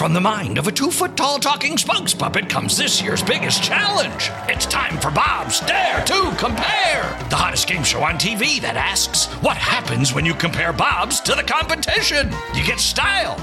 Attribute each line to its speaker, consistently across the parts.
Speaker 1: from the mind of a 2-foot-tall talking spokes puppet comes this year's biggest challenge. It's time for Bob's Dare to Compare, the hottest game show on TV that asks, what happens when you compare Bob's to the competition? You get style.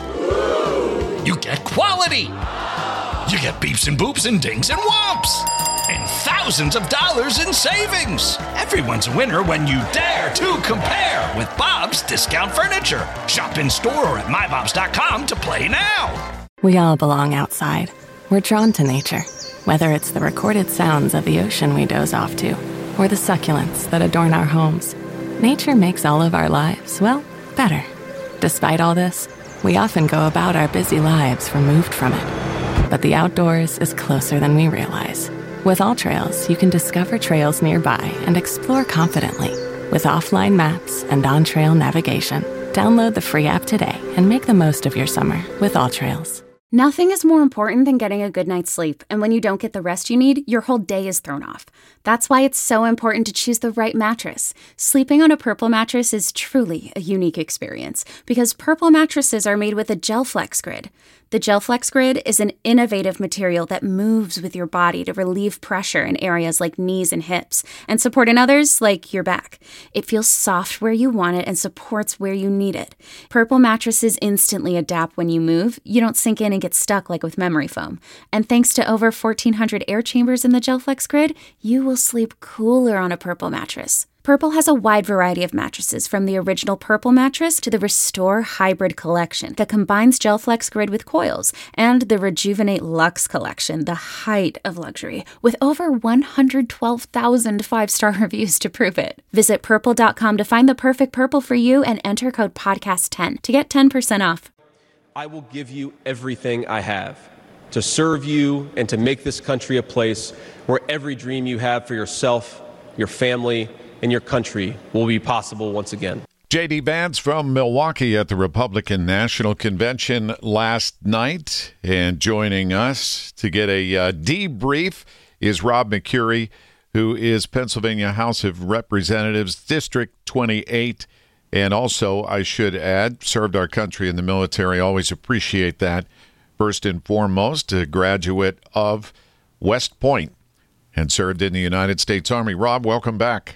Speaker 1: You get quality. You get beeps and boops and dings and whomps. And thousands of dollars in savings. Everyone's a winner when you dare to compare with Bob's Discount Furniture. Shop in store or at mybobs.com to play now.
Speaker 2: We all belong outside. We're drawn to nature, whether it's the recorded sounds of the ocean we doze off to, or the succulents that adorn our homes. Nature makes all of our lives, well, better. Despite all this, we often go about our busy lives removed from it. But the outdoors is closer than we realize. With AllTrails, you can discover trails nearby and explore confidently. With offline maps and on-trail navigation, download the free app today and make the most of your summer with AllTrails.
Speaker 3: Nothing is more important than getting a good night's sleep, and when you don't get the rest you need, your whole day is thrown off. That's why it's so important to choose the right mattress. Sleeping on a Purple mattress is truly a unique experience, because Purple mattresses are made with a GelFlex Grid. The GelFlex Grid is an innovative material that moves with your body to relieve pressure in areas like knees and hips, and support in others like your back. It feels soft where you want it and supports where you need it. Purple mattresses instantly adapt when you move. You don't sink in and get stuck like with memory foam. And thanks to over 1,400 air chambers in the GelFlex Grid, you will sleep cooler on a Purple mattress. Purple has a wide variety of mattresses, from the original Purple mattress to the Restore Hybrid collection that combines GelFlex Grid with coils, and the Rejuvenate Luxe collection, the height of luxury, with over 112,000 five-star reviews to prove it. Visit Purple.com to find the perfect Purple for you and enter code PODCAST10 to get 10% off.
Speaker 4: I will give you everything I have to serve you and to make this country a place where every dream you have for yourself, your family, and your country will be possible once again.
Speaker 5: J.D. Vance from Milwaukee at the Republican National Convention last night. And joining us to get a debrief is Rob McCreary, who is Pennsylvania House of Representatives, District 28. And also, I should add, served our country in the military. Always appreciate that. First and foremost, a graduate of West Point and served in the United States Army. Rob, welcome back.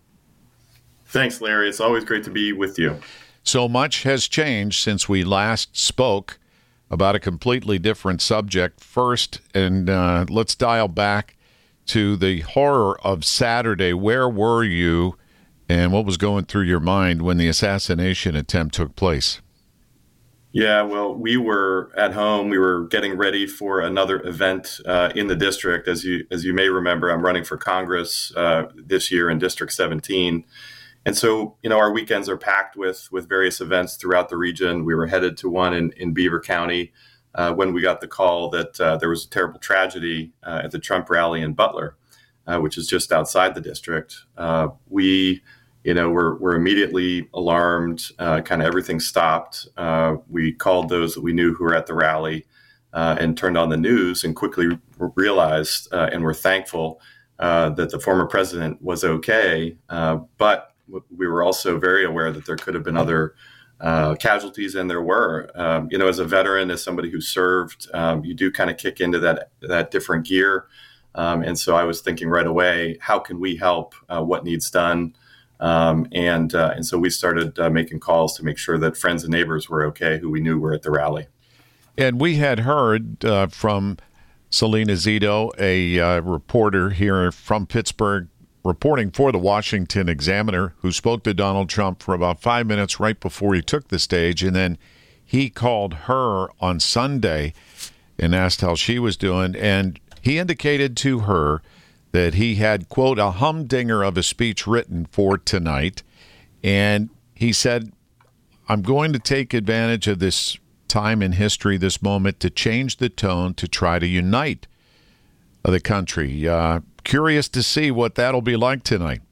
Speaker 6: Thanks, Larry. It's always great to be with you.
Speaker 5: So much has changed since we last spoke about a completely different subject. First, and let's dial back to the horror of Saturday. Where were you, and what was going through your mind when the assassination attempt took place?
Speaker 6: Yeah, well, we were at home. We were getting ready for another event in the district. As you may remember, I'm running for Congress this year in District 17. And so, our weekends are packed with various events throughout the region. We were headed to one in Beaver County when we got the call that there was a terrible tragedy at the Trump rally in Butler, which is just outside the district. We were immediately alarmed. Kind of everything stopped. We called those that we knew who were at the rally and turned on the news and quickly realized and were thankful that the former president was okay. But we were also very aware that there could have been other casualties, and there were. As a veteran, as somebody who served, you do kind of kick into that different gear. And so I was thinking right away, how can we help? What needs done? And so we started making calls to make sure that friends and neighbors were okay, who we knew were at the rally. And
Speaker 5: we had heard from Selena Zito, a reporter here from Pittsburgh, reporting for the Washington Examiner, who spoke to Donald Trump for about 5 minutes right before he took the stage. And then he called her on Sunday and asked how she was doing. And he indicated to her that he had, quote, a humdinger of a speech written for tonight. And he said, I'm going to take advantage of this time in history, this moment, to change the tone, to try to unite the country. Curious to see what that'll be like tonight.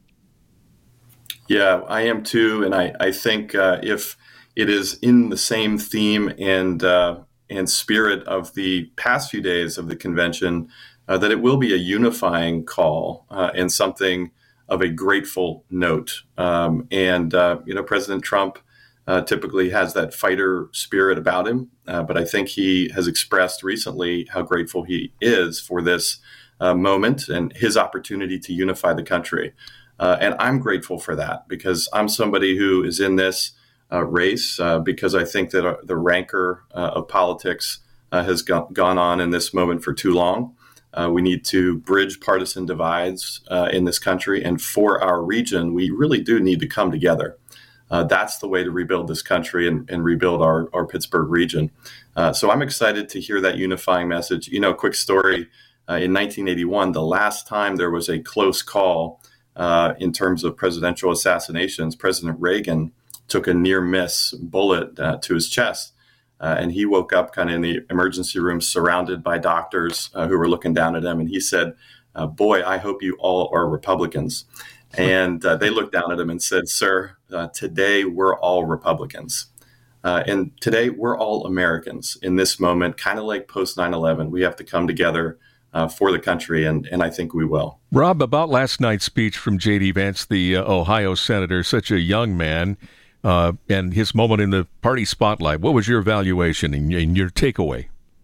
Speaker 6: Yeah, I am too. And I think if it is in the same theme and spirit of the past few days of the convention, that it will be a unifying call and something of a grateful note. President Trump typically has that fighter spirit about him. But I think he has expressed recently how grateful he is for this moment and his opportunity to unify the country. And I'm grateful for that because I'm somebody who is in this race because I think that the rancor of politics has gone on in this moment for too long. We need to bridge partisan divides in this country. And for our region, we really do need to come together. That's the way to rebuild this country and rebuild our Pittsburgh region. So I'm excited to hear that unifying message. You know, quick story, in 1981, the last time there was a close call in terms of presidential assassinations, President Reagan took a near miss bullet to his chest. And he woke up kind of in the emergency room surrounded by doctors who were looking down at him. And he said, boy, I hope you all are Republicans. And they looked down at him and said, sir, today we're all Republicans. And today we're all Americans in this moment, kind of like post 9/11. We have to come together for the country, and I think we will.
Speaker 7: Rob, about last night's speech from J.D. Vance, the Ohio senator, such a young man, and his moment in the party spotlight, what was your evaluation and your takeaway?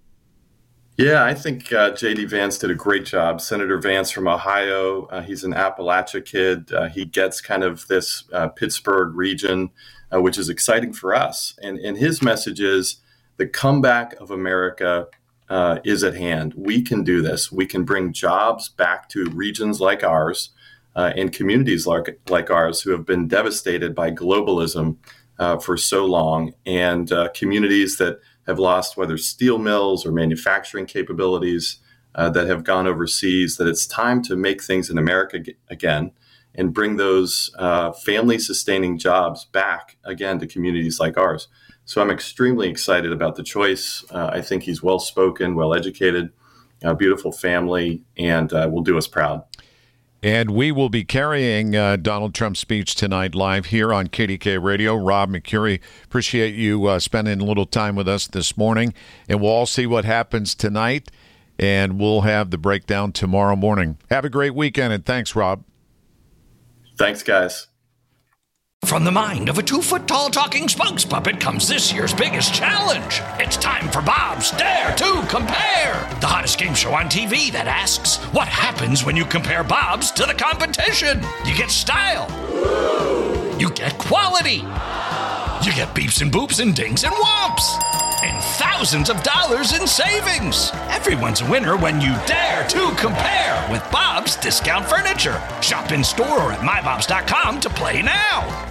Speaker 6: Yeah, I think J.D. Vance did a great job. Senator Vance from Ohio, he's an Appalachia kid. He gets kind of this Pittsburgh region, which is exciting for us. And his message is the comeback of America is at hand. We can do this. We can bring jobs back to regions like ours and communities like ours who have been devastated by globalism for so long, and communities that have lost whether steel mills or manufacturing capabilities that have gone overseas, that it's time to make things in America again and bring those family-sustaining jobs back again to communities like ours. So I'm extremely excited about the choice. I think he's well-spoken, well-educated, a beautiful family, and will do us proud.
Speaker 5: And we will be carrying Donald Trump's speech tonight live here on KDK Radio. Rob McCurry, appreciate you spending a little time with us this morning. And we'll all see what happens tonight, and we'll have the breakdown tomorrow morning. Have a great weekend, and thanks, Rob.
Speaker 6: Thanks, guys.
Speaker 1: From the mind of a 2-foot-tall talking spokes puppet comes this year's biggest challenge. It's time for Bob's Dare to Compare, the hottest game show on TV that asks, what happens when you compare Bob's to the competition? You get style. You get quality. You get beeps and boops and dings and whomps. And thousands of dollars in savings. Everyone's a winner when you dare to compare with Bob's Discount Furniture. Shop in store or at mybobs.com to play now.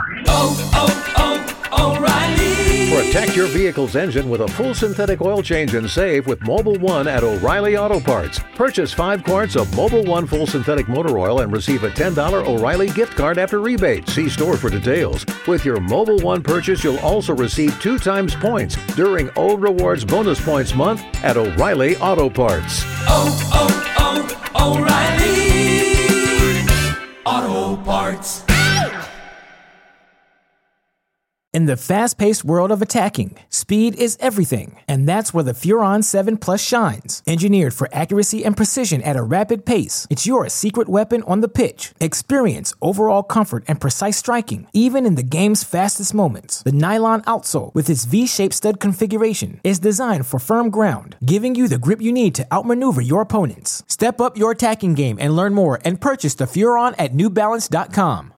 Speaker 8: O'Reilly. Protect your vehicle's engine with a full synthetic oil change and save with Mobil 1 at O'Reilly Auto Parts. Purchase 5 quarts of Mobil 1 full synthetic motor oil and receive a $10 O'Reilly gift card after rebate. See store for details. With your Mobil 1 purchase, you'll also receive 2 times points during O Rewards Bonus Points Month at O'Reilly Auto Parts.
Speaker 9: O'Reilly Auto Parts.
Speaker 10: In the fast-paced world of attacking, speed is everything, and that's where the Furon 7 Plus shines. Engineered for accuracy and precision at a rapid pace, it's your secret weapon on the pitch. Experience overall comfort and precise striking, even in the game's fastest moments. The nylon outsole, with its V-shaped stud configuration, is designed for firm ground, giving you the grip you need to outmaneuver your opponents. Step up your attacking game and learn more and purchase the Furon at NewBalance.com.